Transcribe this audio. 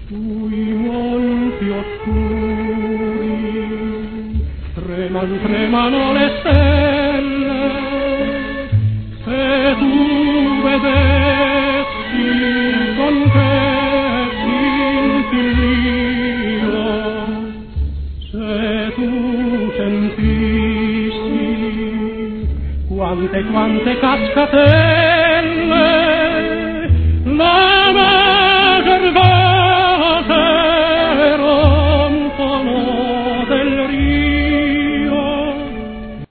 sui monti oscuri tremano le stelle. Se tu vedessi con te l'infinito, se tu sentissi quante cascatelle